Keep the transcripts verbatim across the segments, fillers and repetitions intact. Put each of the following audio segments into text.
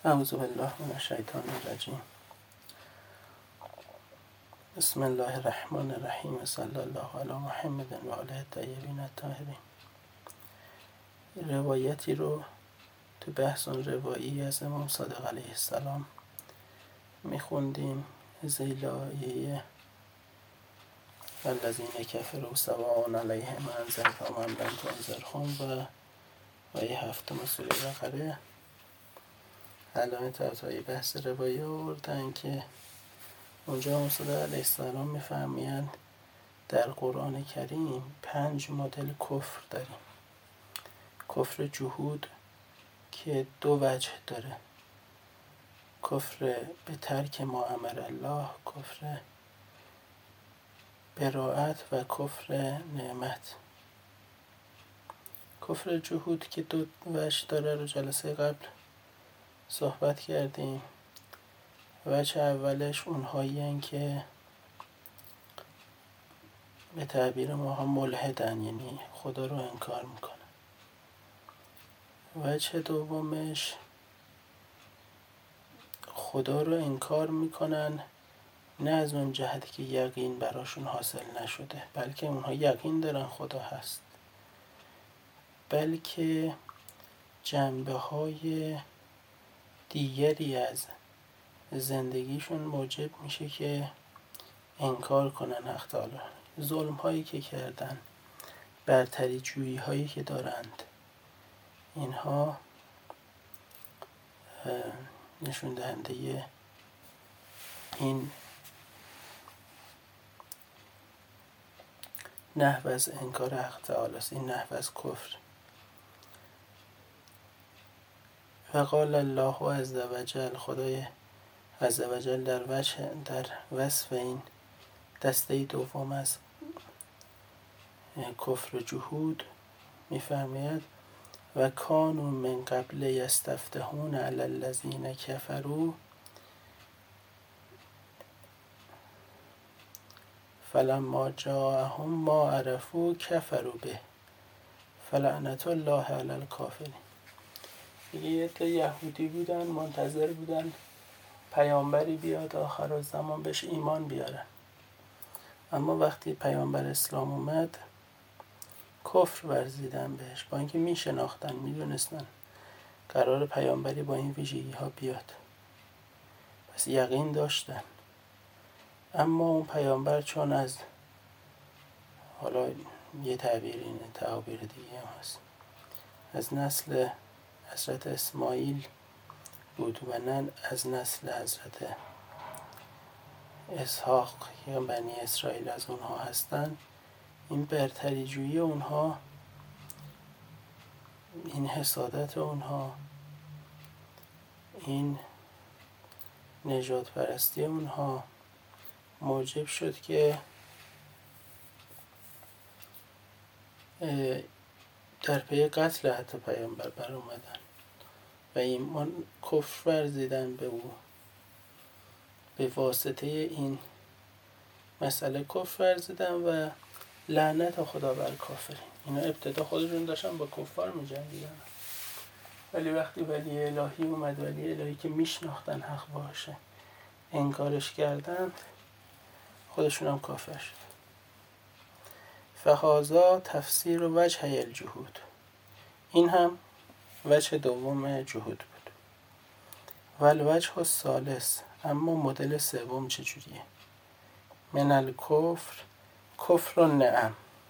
اعوذ بالله من الشیطان الرجیم. بسم الله الرحمن الرحیم. صلی الله علی محمد و آله الطیبین الطاهرین. روایتی رو تو بحث روایی از امام صادق علیه السلام میخوندیم. زیلایه والذین کفروا سواء علیهم انذرتهم ام لم تنذرهم و آیه هفتم سوره بقره. علامه طباطبایی بحث روایی آوردن که اونجا امام صادق علیه السلام میفرمایند در قرآن کریم پنج مدل کفر داریم. کفر جهود که دو وجه داره: کفر به ترک ما امر الله، کفر براءت و کفر نعمت. کفر جهود که دو وجه داره رو جلسه قبل صحبت کردیم. وجه اولش اونهایی هن که به تعبیر ما ملحدن، یعنی خدا رو انکار میکنن. وجه دومش خدا رو انکار میکنن نه از اون جهتی که یقین براشون حاصل نشده، بلکه اونها یقین دارن خدا هست، بلکه جنبه های دیگری از زندگیشون موجب میشه که انکار کنن حق تعالی. ظلم هایی که کردن، برتری جویی هایی که دارند، اینها نشون دهنده این نحو از انکار حق تعالی است، این نحو از کفر. و قال الله عز وجل، خدای عز وجل در وجه در وصف این دسته دوم از کفر جهود میفرماید و کانوا من قبل یستفتحون علی الذین کفروا فلما جاءهم ما عرفوا کفروا به فلعنة الله علی الکافرین. یه تا یهودی بودن، منتظر بودن پیامبری بیاد آخر الزمان بهش ایمان بیارن، اما وقتی پیامبر اسلام اومد کفر ورزیدن بهش، با اینکه میشناختن، میدونستن قرار پیامبری با این ویژگی ها بیاد، پس یقین داشتن، اما اون پیامبر چون از حالا یه تعبیر اینه، تعبیر دیگه هم هست، از نسل حضرت اسماعیل بود و نه از نسل حضرت اسحاق یا بنی اسرائیل از اونها هستن، این برتری جویی اونها، این حسادت اونها، این نجات پرستی اونها موجب شد که در پی قتل حتی پیامبر بر اومدن و ایمان کفر ورزیدن به او. به واسطه این مسئله کفر ورزیدن و لعنت خدا بر کافرین. اینا ابتدا خودشون داشتن با کفار می‌جنگیدن، ولی وقتی ولی الهی اومد، ولی الهی که میشناختن حق باشه، انکارش کردن، خودشون هم کافر شد. فهذا تفسیر وجه الجهود. این هم وجه دوم جهود بود. والوجه الثالث، اما مدل سوم چجوریه؟ من الکفر کفر النعم.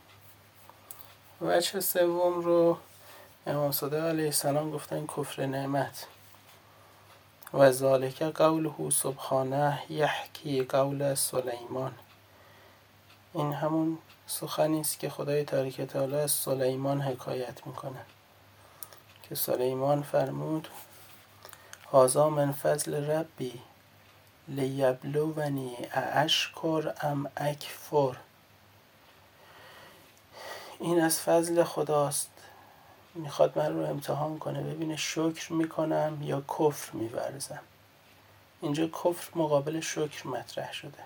وجه سوم رو امام صادق علیه السلام گفتن کفر نعمت. و ذالک قوله سبحانه یحکی قول سلیمان. این همون سخنی است که خدای تبارک و تعالی از سلیمان حکایت میکنه که سلیمان فرمود هذا من فضل ربی لیبلونی ااشکر ام اکفر. این از فضل خداست، میخواد من رو امتحان کنه ببینه شکر میکنم یا کفر میورزم. اینجا کفر مقابل شکر مطرح شده.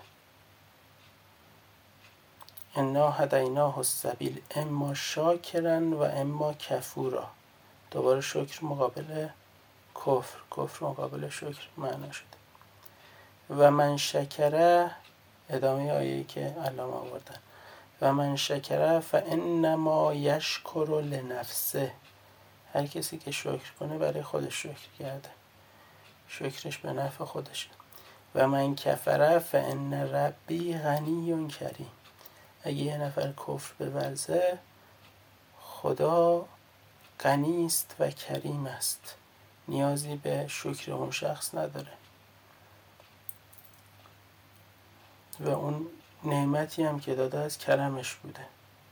انا هدیناه السبیل اما شاکرا و اما کفورا. دوباره شکر مقابل کفر کفر مقابل شکر معنا شده. و من شکره، ادامه آیه‌ای که علامه آوردن، و من شکره فانما یشکر لنفسه، هر کسی که شکر کنه برای خودش شکر کرده، شکرش به نفع خودشه. و من کفره فان ربی غنی کریم، اگه یه نفر کفر بورزه خدا غنی است و کریم است، نیازی به شکر اون شخص نداره و اون نعمتی هم که داده از کرمش بوده.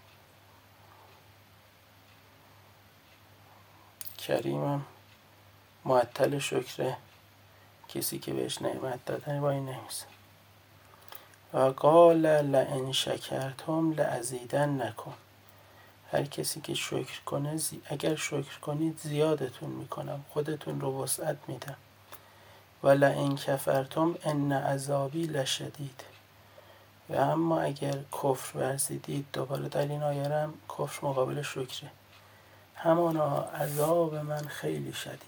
کریمم معطل شکر کسی که بهش نعمت دادن وای نمیسه. و قال لئن شکرتم لازیدنکم، هر کسی که شکر کنه زی... اگر شکر کنید زیادتون میکنم، خودتون رو وسعت میدم. و لئن کفرتم ان عذابی لشدید، و اما اگر کفر ورزیدید، دوباره در این آیه هم کفر مقابل شکره، همانا عذاب من خیلی شدیده.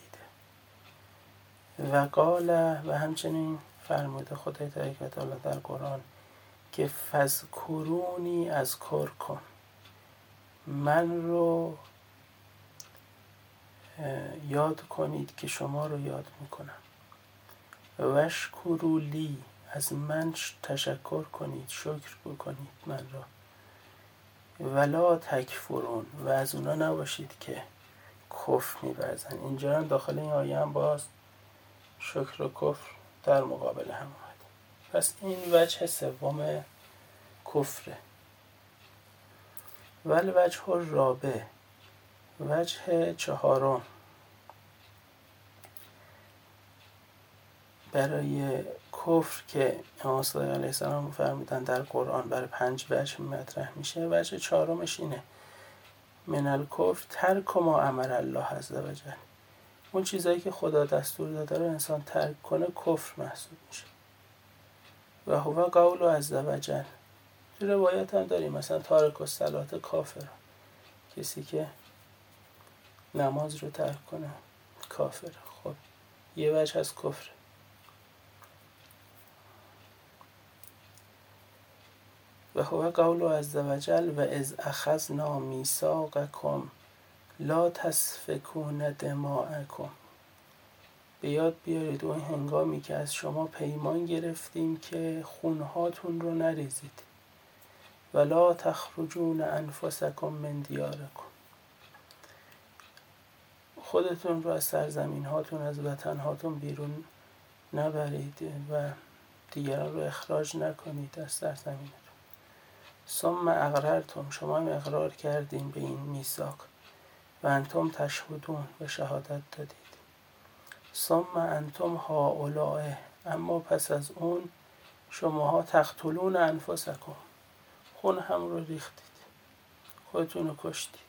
و قال، و همچنین فرموده خدای تبارک و تعالی در قرآن که فذکرونی اذکرکم، من رو یاد کنید که شما رو یاد میکنم. وشکروا لی، از من تشکر کنید، شکر بکنید من را. ولا تکفرون، و از اونا نباشید که کفر می‌ورزن. اینجا هم داخل این آیه هم باز شکر و کفر در مقابل هم اومد. پس این وجه سوم کفره. ول وجه الرابع، وجه چهارم برای کفر که امام صادق علیه السلام فرمودن در قرآن برای پنج وجه مطرح میشه. وجه چهارمش اینه: من الکفر ترک ما امر الله عز وجل، اون چیزایی که خدا دستور داده رو انسان ترک کنه کفر محسوب میشه. و هو قول عز وجل، تو روایت هم داریم مثلا تارک الصلاة کافر، کسی که نماز رو ترک کنه کافر. خب یه وجه از کفر. و هو قول عز وجل و اذ اخذنا میثاقکم لا تسفکون دماءکم، به یاد بیارید اون هنگامی که از شما پیمان گرفتیم که خونهاتون رو نریزید. ولا تخرجون انفسکم من دیارکم، خودتون رو از سرزمین هاتون، از وطن هاتون بیرون نبرید و دیگران رو اخراج نکنید از سرزمینتون. ثم اقررتم، شما هم اقرار کردین به این میثاق. و انتم تشهدون، به شهادت دادید. ثم انتم هؤلاء، اما پس از اون شماها تقتلون انفسکم، خون هم رو ریختید، خودتون رو کشتید.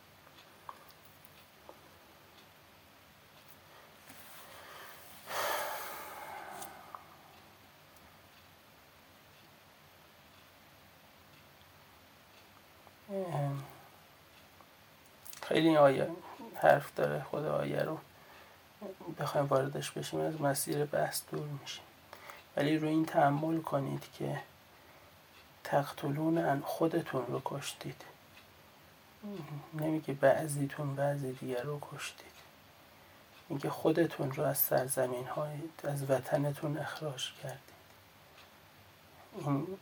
خیلی آیه حرف داره، خود آیه رو بخوایم واردش بشیم از مسیر بحث دور میشیم، ولی روی این تأمل کنید که تقتلون ان، خودتون رو کشتید، نمیگه بعضیتون بعضی دیگر رو کشتید، میگه خودتون رو از سرزمین های، از وطنتون اخراج کردید. این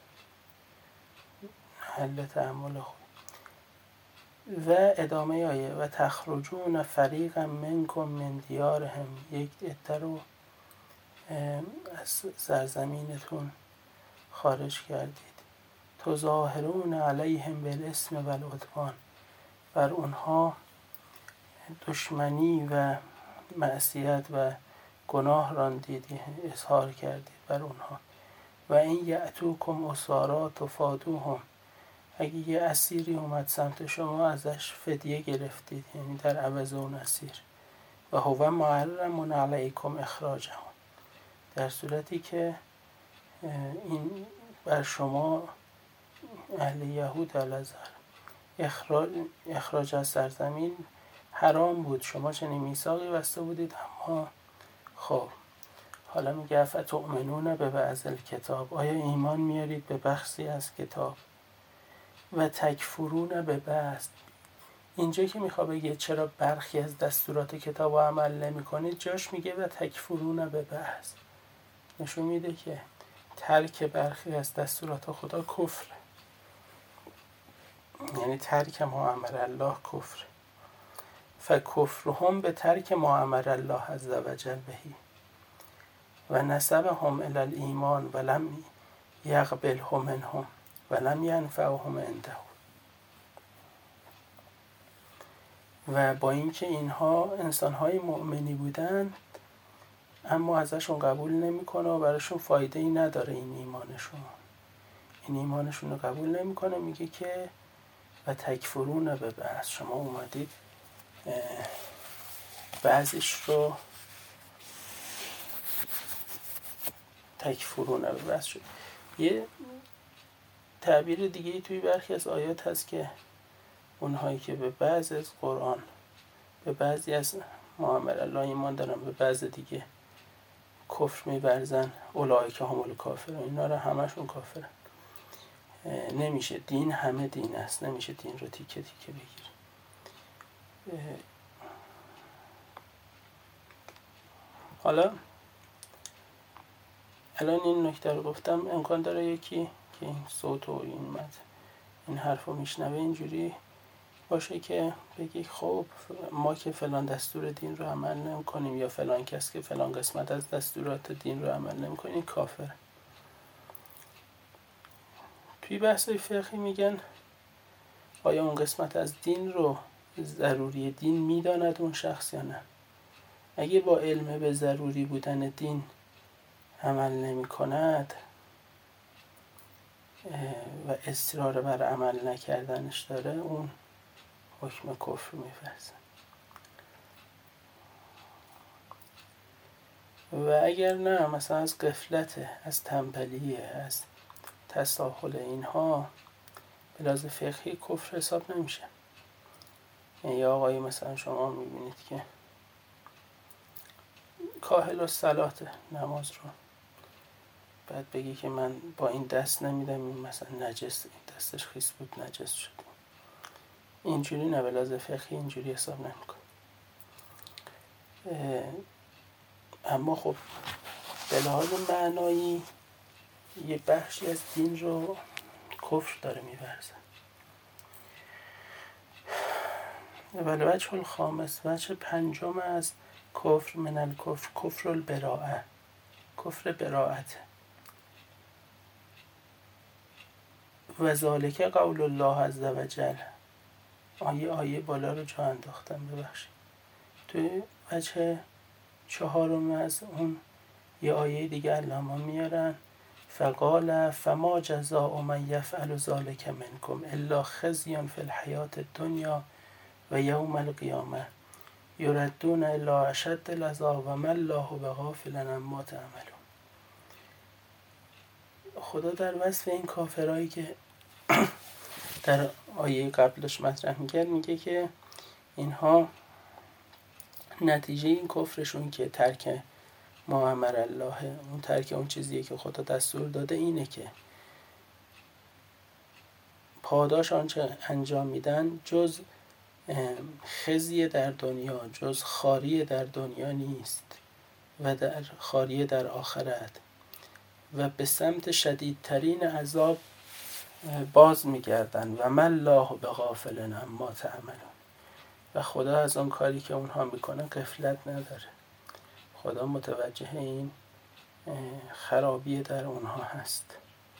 حل تأمل خود. و ادامه آیه و تخرجون فریقا منکم من دیارهم، یک عده رو از سرزمینتون خارج کردید. تظاهرون علیهم بالاسم والعدوان، بر اونها دشمنی و معصیت و گناه راندید، اظهار کردید بر اونها. و این یأتوکم اسارا تفادوهم، اگه یه اسیری اومد سمت شما ازش فدیه گرفتید، یعنی در عوض اون اسیر. و هو محرم علیکم اخراجهم، در صورتی که این بر شما اهل یهود الازهر اخراج, اخراج از سرزمین حرام بود، شما چنین میثاقی بسته بودید. اما خب حالا میگه فتؤمنون به بعض الکتاب، آیا ایمان میارید به بخشی از کتاب؟ و تکفرون به بعض. اینجا که میخواد بگه چرا برخی از دستورات کتاب عمل نمی کنید، جاش میگه و تکفرون به بعض، نشون میده که ترک برخی از دستورات خدا کفر، یعنی ترک ما امر الله کفر. فکفرهم به ترک ما امر الله عز وجل بهی و نسبهم الی الایمان ولم یقبله منهم ولم ینفعهم عنده. و با اینکه اینها انسان‌های مؤمنی بودن، اما ازشون قبول نمیکنه و براشون فایده ای نداره این ایمانشون. این ایمانشون رو قبول نمیکنه. میگه که و تکفرون به بعض، شما اومدید بعضیش رو تکفرون به بعض شد. یه تعبیر دیگه توی برخی از آیات هست که اونهایی که به بعض از قرآن، به بعضی از امر الله ایمان دارن، به بعض دیگه کفر می‌ورزن، اولئک هم الکافرون، اینا رو همشون کافرن. نمیشه، دین همه دین است، نمیشه دین رو تیکه تیکه بگیر. حالا الان این نکته رو گفتم، امکان داره یکی که این صوت و این مد این حرف رو میشنوه اینجوری باشه که بگی خب ما که فلان دستور دین رو عمل نمی کنیم، یا فلان کس که فلان قسمت از دستورات دین رو عمل نمی کنیم، این کافر. توی بحث فقهی میگن آیا اون قسمت از دین رو ضروری دین میداند اون شخص یا نه؟ اگه با علم به ضروری بودن دین عمل نمی کند و اصرار بر عمل نکردنش داره، اون حکم کفر می‌ورزه. و اگر نه، مثلا از غفلت، از تنبلیه، از تساهل، اینها به لحاظ فقهی کفر حساب نمیشه. یا آقایی مثلا شما میبینید که کاهل الصلاه نماز رو بعد بگی که من با این دست نمیدم، این مثلا نجس، این دستش خیس بود نجس شد، اینجوری نه، به لحاظ فقهی اینجوری حساب نمیکنه. اما خب به لحاظ معنایی یه بخشی از دین رو کفر داره می‌ورزه. ولی وجه الخامس، وجه پنجم از کفر، من الکفر کفر البراءه، کفر براءت. و ذالک قول الله عز وجل. آیه آیه بالا رو جا انداختم، ببخشید. توی وجه چهارم از اون یه آیه دیگه علما میارن، فقال فما جزاء من یفعل ذلک منکم الا خزی فی الحیاة الدنیا و یوم القیامه یردون الی اشد العذاب و ما الله بغافل عما تعملون. خدا در وصف این کافرایی که در آیه قبلش مطرح میکرد میگه که اینها نتیجه این کفرشون که ترک ما امر الله، اون ترک اون چیزیه که خدا دستور داده، اینه که پاداش آنچه انجام میدن جز خزی در دنیا، جز خاری در دنیا نیست و در خاری در آخرت، و به سمت شدیدترین عذاب باز میگردن. و ما الله بغافل عما تعملون. و خدا از اون کاری که اونها میکنن غفلت نداره. خدا متوجه این خرابی در اونها هست.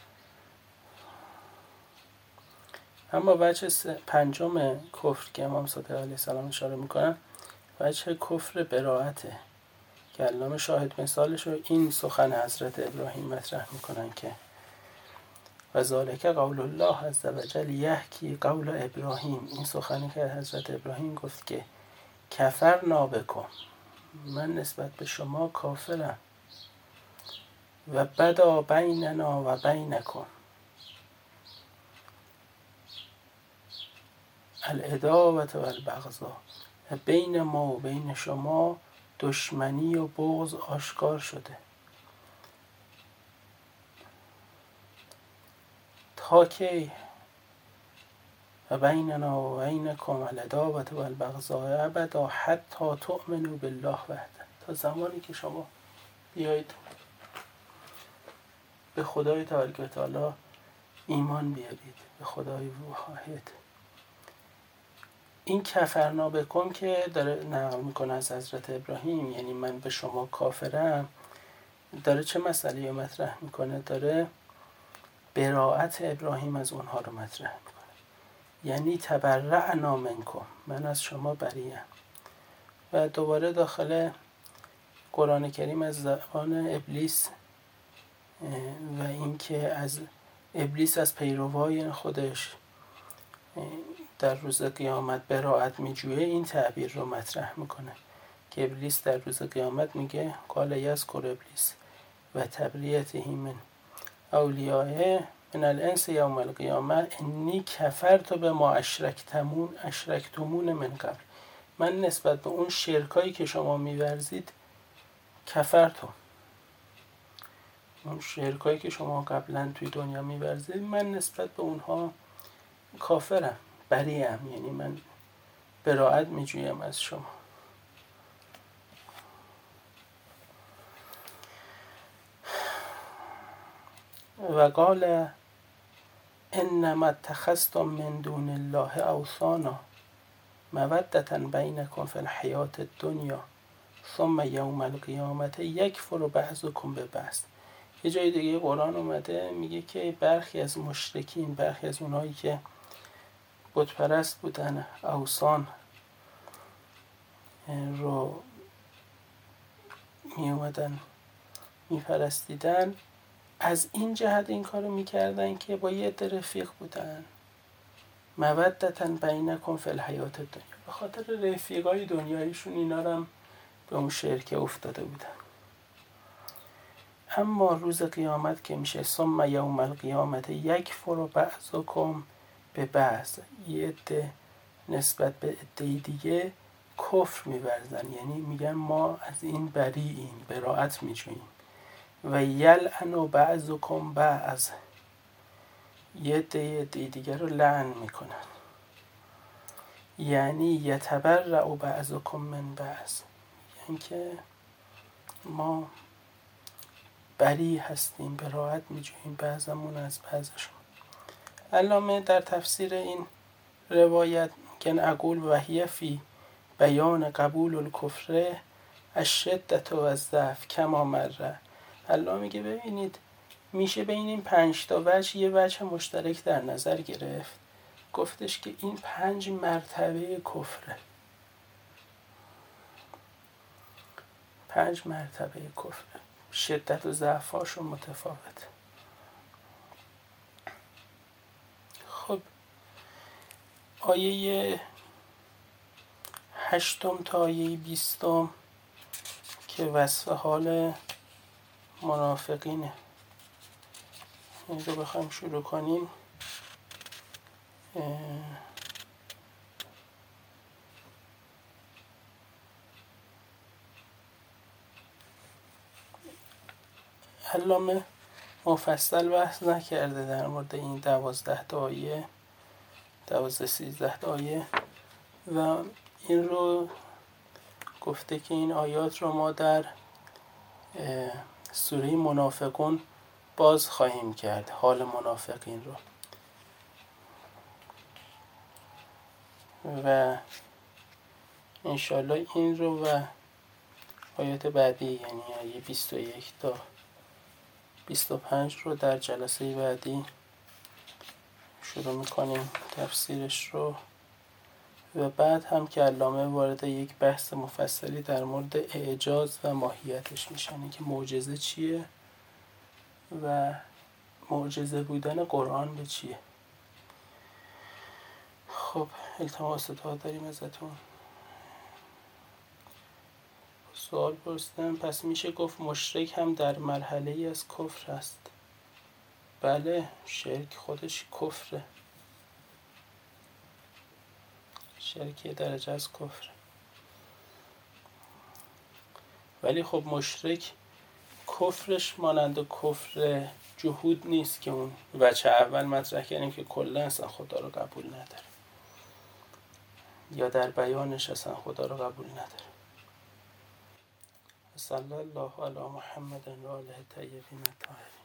اما وجه پنجم کفر که امام صادق علیه السلام اشاره میکنن، وجه کفر براءته که علامه شاهد مثالش رو این سخن حضرت ابراهیم مطرح میکنن که و ذالک قول الله عز وجل یحکی قول ابراهیم. این سخنی که حضرت ابراهیم گفت که کفرنا بکم، من نسبت به شما کافرم، و بدا بیننا و بینکم العداوة و البغضاء و بین ما و بین شما دشمنی و بغض آشکار شده. تا کی؟ و بیننا و بینکم العداوة والبغضاء ابدا حتی تؤمنوا بالله وحده. تا زمانی که شما بیایید به خدای تبارک و تعالی ایمان بیارید، به خدای واحد. این کفرنا بکن که داره نقل میکنه از حضرت ابراهیم، یعنی من به شما کافرم، داره چه مسئله مطرح میکنه؟ داره براءت ابراهیم از اونها رو مطرح میکنه. یعنی تبرأنا منکم، من از شما بریم. و دوباره داخل قرآن کریم از زبان ابلیس و اینکه از ابلیس از پیروای خودش در روز قیامت براءت میجویه، این تعبیر رو مطرح میکنه که ابلیس در روز قیامت میگه قال یذکر ابلیس و تبریته من اولیائه من الانس یوم القیامه انی کفرت بما اشرکتمون اشرکتمون من قبل. من نسبت به اون شرکایی که شما میورزید کفرتم، اون شرکایی که شما قبلا توی دنیا میورزید من نسبت به اونها کافرم، بریم، یعنی من براءت میجویم از شما. و قال انما اتخذتم من دون الله اوثانا مودة بینکم فی الحیاة الدنیا ثم یوم القیامة یکفر بعضکم ببعض. یه جای دیگه قرآن اومده میگه که برخی از مشرکین، برخی از اونایی که بت پرست بودن، اوثان رو می اومدن می پرستیدن، از این جهت این کارو میکردن که با یه عده رفیق بودن، مودة بینکم فی الحیاة الدنیا، به خاطر رفیقای دنیایشون اینا رو هم به اون شرک افتاده بودن. اما روز قیامت که میشه ثم یوم القیامت یکفر بعضکم به بعض، یه عده نسبت به عده دیگه کفر می‌ورزن، یعنی میگن ما از این بریئیم، براءت میجوییم. و یلعن بعضکم بعض، یه عده دیگه رو لعن میکنن، یعنی یتبرأ بعضکم من بعض، یعنی که ما بری هستیم، براءت میجوییم بعضمون از بعضشون. علامه در تفسیر این روایت میگن اقول وحی فی بیان قبول الکفر الشدة و الضعف کما مره. علامه میگه ببینید میشه بین این پنج تا وجه یه وجه مشترک در نظر گرفت. گفتش که این پنج مرتبه کفره، پنج مرتبه کفره، شدت و ضعفاشون متفاوت. خب آیه هشتم تا آیه بیستم که وصف حال منافقینه، این رو بخوایم شروع کنیم. علامه مفصل بحث نکرده در مورد این دوازده تا آیه، دوازده سیزده تا آیه، و این رو گفته که این آیات رو ما در سوره منافقون باز خواهیم کرد، حال منافقین رو. و انشالله این رو و آیات بعدی، یعنی آیه بیست و یک تا بیست و پنج رو در جلسه بعدی شروع میکنیم تفسیرش رو. و بعد هم که علامه وارد یک بحث مفصلی در مورد اعجاز و ماهیتش میشن، این که معجزه چیه و معجزه بودن قرآن به چیه. خب التماس دعا داریم ازتون. سوال پرسیدم پس میشه گفت مشرک هم در مرحله از کفر است؟ بله، شرک خودش کفره، شرک درجه از کفر. ولی خب مشرک کفرش مانند کفر جهود نیست که اون وجه اول مطرح کردیم که کلا اصلا خدا رو قبول نداره یا در بیانش اصلا خدا رو قبول نداره. صلی الله علی محمد و آله الطیبین الطاهرین.